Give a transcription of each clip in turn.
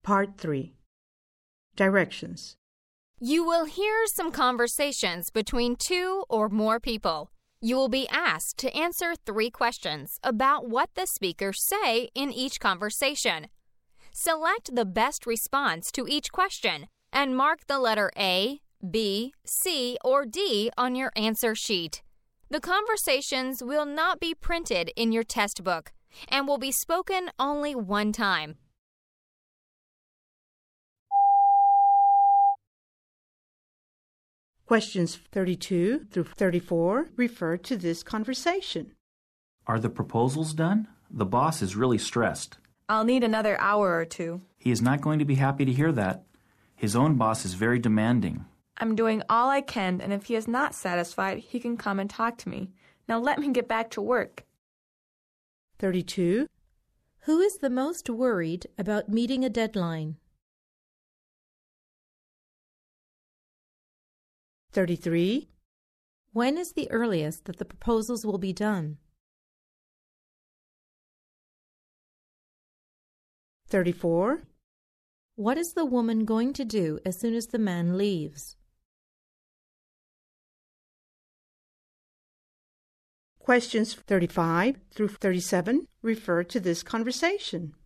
Part 3. Directions. You will hear some conversations between two or more people. You will be asked to answer 3 questions about what the speakers say in each conversation. Select the best response to each question and mark the letter A, B, C, or D on your answer sheet. The conversations will not be printed in your test book and will be spoken only one time. Questions 32 through 34 refer to this conversation. Are the proposals done? The boss is really stressed. I'll need another hour or 2. He is not going to be happy to hear that. His own boss is very demanding. I'm doing all I can, and if he is not satisfied, he can come and talk to me. Now let me get back to work. 32. Who is the most worried about meeting a deadline? 33. When is the earliest that the proposals will be done? 34. What is the woman going to do as soon as the man leaves? Questions 35 through 37 refer to this conversation.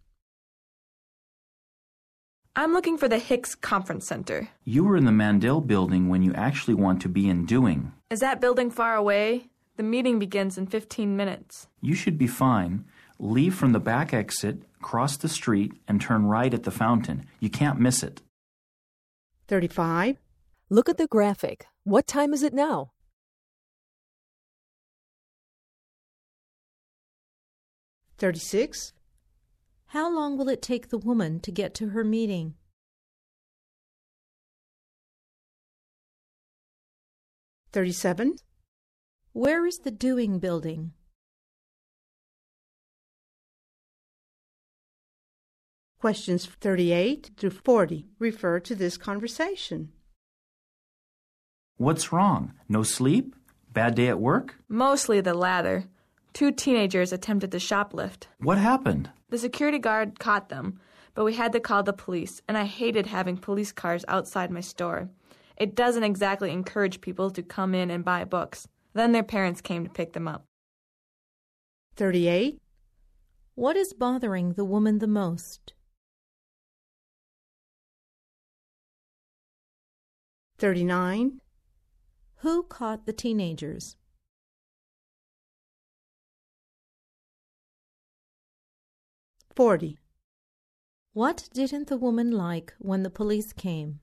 I'm looking for the Hicks Conference Center. You were in the Mandel building when you actually want to be in Dewing. Is that building far away? The meeting begins in 15 minutes. You should be fine. Leave from the back exit, cross the street, and turn right at the fountain. You can't miss it. 35. Look at the graphic. What time is it now? 36. How long will it take the woman to get to her meeting? 37. Where is the Dewing building? 38 through 40 refer to this conversation. What's wrong? No sleep? Bad day at work? Mostly the latter. 2 teenagers attempted to shoplift. What happened? The security guard caught them, but we had to call the police, and I hated having police cars outside my store. It doesn't exactly encourage people to come in and buy books. Then their parents came to pick them up. 38. What is bothering the woman the most? 39. Who caught the teenagers? 40. What didn't the woman like when the police came?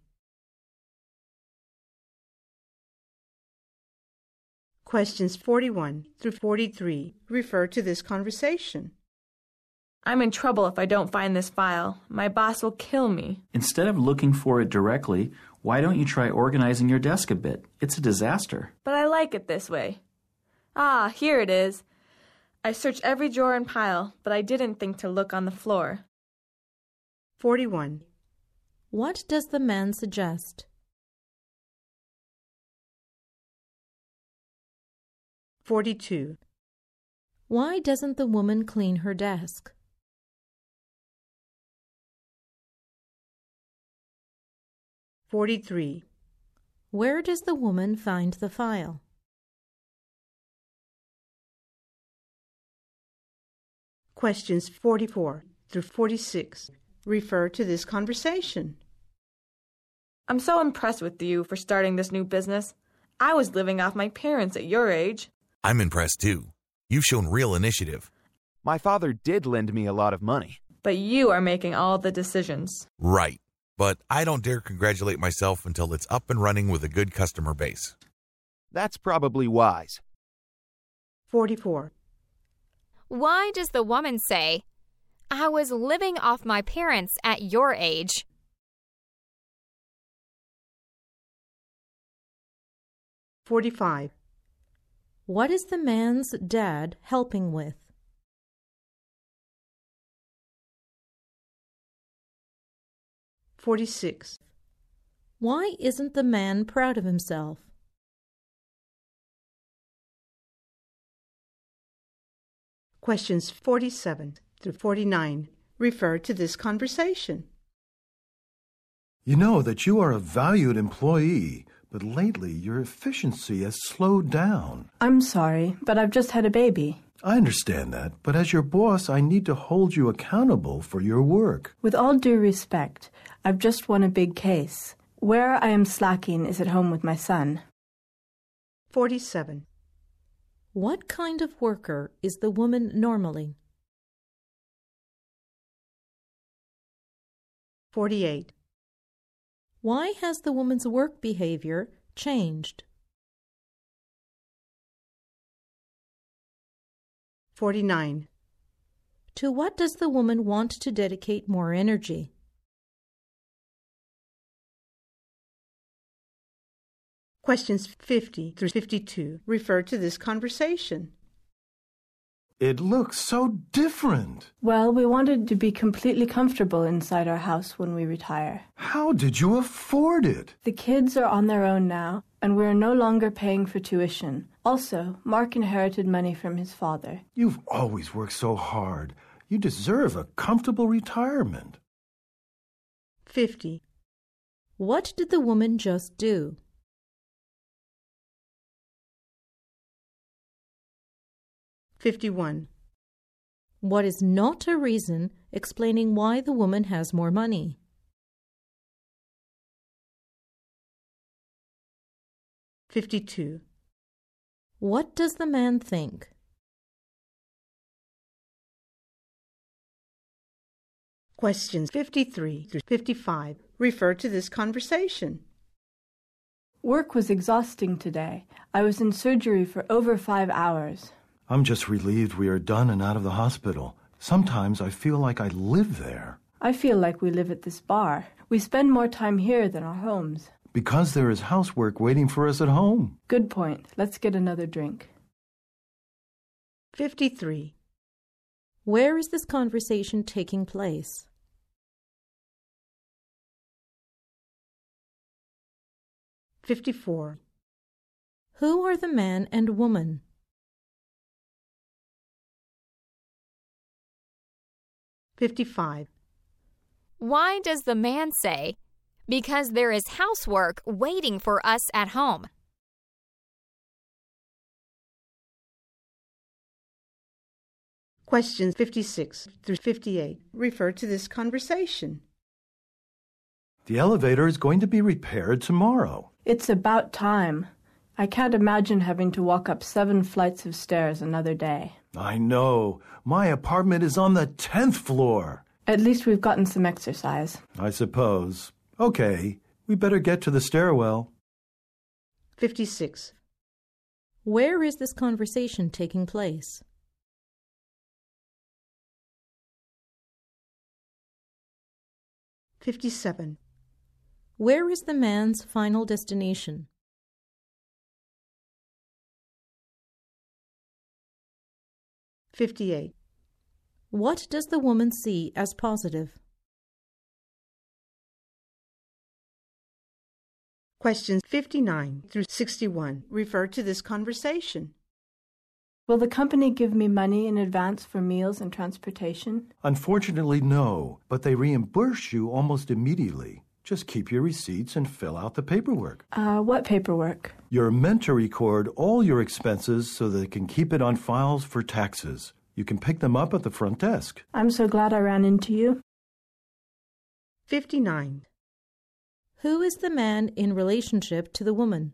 Questions 41 through 43 refer to this conversation. I'm in trouble if I don't find this file. My boss will kill me. Instead of looking for it directly, why don't you try organizing your desk a bit? It's a disaster. But I like it this way. Ah, here it is. I searched every drawer and pile, but I didn't think to look on the floor. 41. What does the man suggest? 42. Why doesn't the woman clean her desk? 43. Where does the woman find the file? 44 through 46 refer to this conversation. I'm so impressed with you for starting this new business. I was living off my parents at your age. I'm impressed too. You've shown real initiative. My father did lend me a lot of money. But you are making all the decisions. Right. But I don't dare congratulate myself until it's up and running with a good customer base. That's probably wise. 44. Why does the woman say, I was living off my parents at your age? 45. What is the man's dad helping with? 46. Why isn't the man proud of himself? Questions 47 through 49 refer to this conversation. You know that you are a valued employee, but lately your efficiency has slowed down. I'm sorry, but I've just had a baby. I understand that, but as your boss, I need to hold you accountable for your work. With all due respect, I've just won a big case. Where I am slacking is at home with my son. 47. What kind of worker is the woman normally? 48. Why has the woman's work behavior changed? 49. To what does the woman want to dedicate more energy? Questions 50 through 52 refer to this conversation. It looks so different. Well, we wanted to be completely comfortable inside our house when we retire. How did you afford it? The kids are on their own now, and we are no longer paying for tuition. Also, Mark inherited money from his father. You've always worked so hard. You deserve a comfortable retirement. 50. What did the woman just do? 51. What is not a reason explaining why the woman has more money? 52. What does the man think? 53 through 55 refer to this conversation. Work was exhausting today. I was in surgery for over 5 hours. I'm just relieved we are done and out of the hospital. Sometimes I feel like I live there. I feel like we live at this bar. We spend more time here than our homes. Because there is housework waiting for us at home. Good point. Let's get another drink. 53. Where is this conversation taking place? 54. Who are the man and woman? 55. Why does the man say, "Because there is housework waiting for us at home"? Questions 56 through 58 refer to this conversation. The elevator is going to be repaired tomorrow. It's about time. I can't imagine having to walk up 7 flights of stairs another day. I know. My apartment is on the 10th floor. At least we've gotten some exercise. I suppose. Okay, we better get to the stairwell. 56. Where is this conversation taking place? 57. Where is the man's final destination? 58. What does the woman see as positive? Questions 59 through 61 refer to this conversation. Will the company give me money in advance for meals and transportation? Unfortunately, no, but they reimburse you almost immediately. Just keep your receipts and fill out the paperwork. What paperwork? You're meant to record all your expenses so they can keep it on files for taxes. You can pick them up at the front desk. I'm so glad I ran into you. 59. Who is the man in relationship to the woman?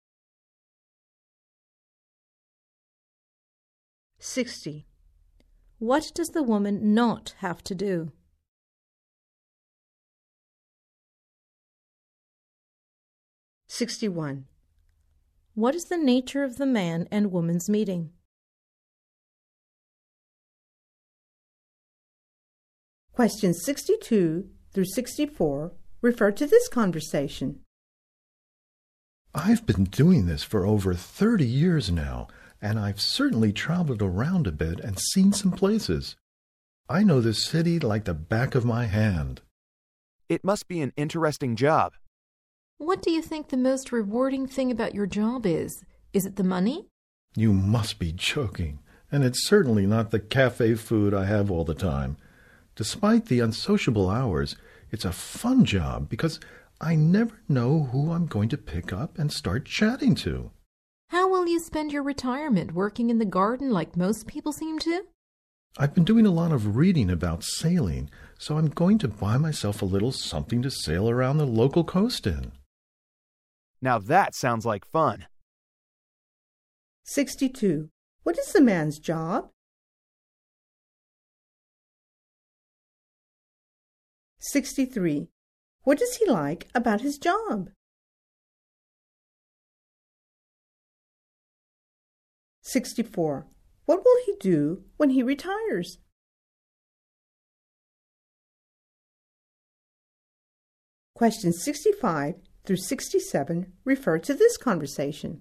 60. What does the woman not have to do? 61. What is the nature of the man and woman's meeting? Questions 62 through 64 refer to this conversation. I've been doing this for over 30 years now, and I've certainly traveled around a bit and seen some places. I know this city like the back of my hand. It must be an interesting job. What do you think the most rewarding thing about your job is? Is it the money? You must be joking, and it's certainly not the cafe food I have all the time. Despite the unsociable hours, It's a fun job because I never know who I'm going to pick up and start chatting to. How will you spend your retirement, working in the garden like most people seem to? I've been doing a lot of reading about sailing, so I'm going to buy myself a little something to sail around the local coast in. Now that sounds like fun. 62. What is the man's job? 63. What does he like about his job? 64. What will he do when he retires? Questions 65 through 67 refer to this conversation.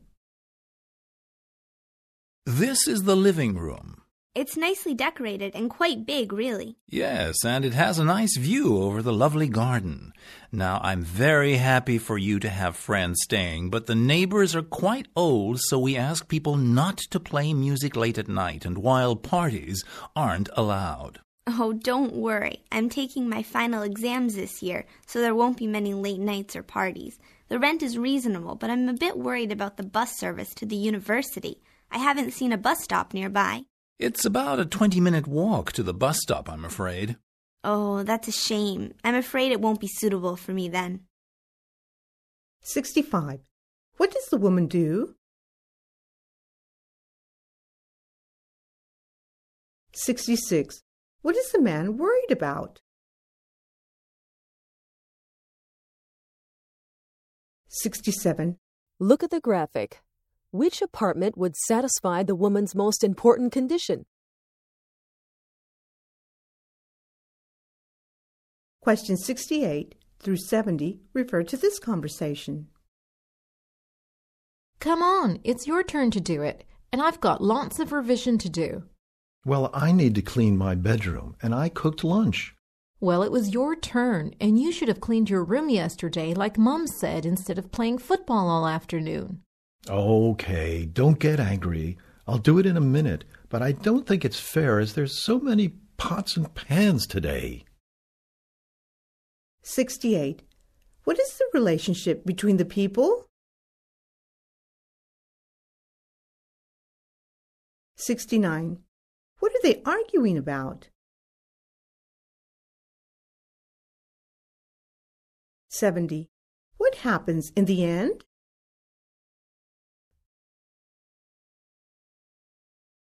This is the living room. It's nicely decorated and quite big, really. Yes, and it has a nice view over the lovely garden. Now, I'm very happy for you to have friends staying, but the neighbors are quite old, so we ask people not to play music late at night and while parties aren't allowed. Oh, don't worry. I'm taking my final exams this year, so there won't be many late nights or parties. The rent is reasonable, but I'm a bit worried about the bus service to the university. I haven't seen a bus stop nearby. It's about a 20-minute walk to the bus stop, I'm afraid. Oh, that's a shame. I'm afraid it won't be suitable for me then. 65. What does the woman do? 66. What is the man worried about? 67. Look at the graphic. Which apartment would satisfy the woman's most important condition? Questions 68 through 70 refer to this conversation. Come on, it's your turn to do it, and I've got lots of revision to do. Well, I need to clean my bedroom, and I cooked lunch. Well, it was your turn, and you should have cleaned your room yesterday like Mum said instead of playing football all afternoon. Okay, don't get angry. I'll do it in a minute, but I don't think it's fair as there's so many pots and pans today. 68. What is the relationship between the people? 69. What are they arguing about? 70. What happens in the end?